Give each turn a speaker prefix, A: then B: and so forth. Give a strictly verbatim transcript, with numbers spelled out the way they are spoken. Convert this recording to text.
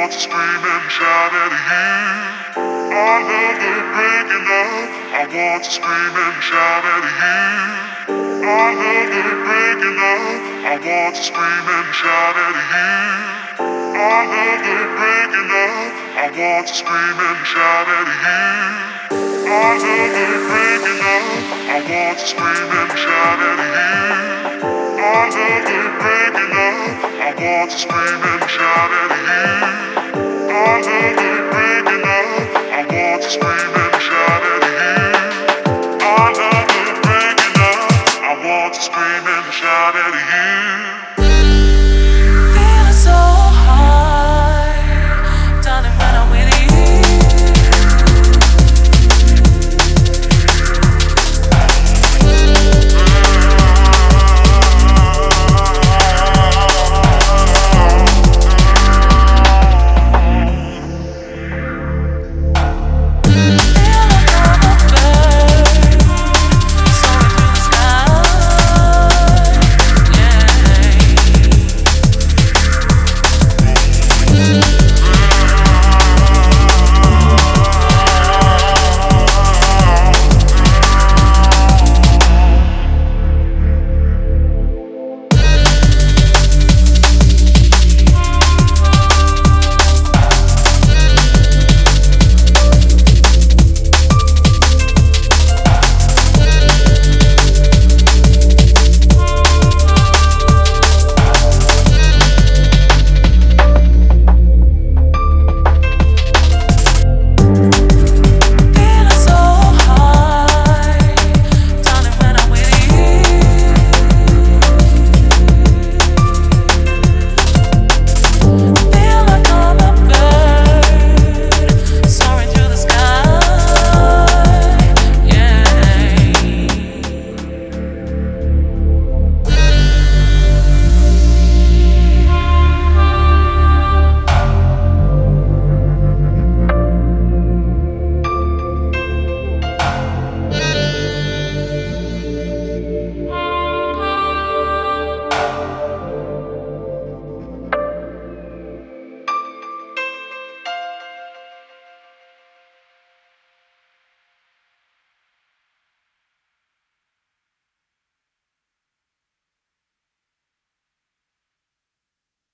A: want to scream and shout at you. I love the breaking up. I want to scream and shout at you. I love the breaking up. I want to scream and shout at you. I love the breaking up. I want to scream and shout at you. I love the breaking up. I want to scream and shout at you. I love the breaking up. I want to scream and shout at you. I love the breaking up. I want to scream and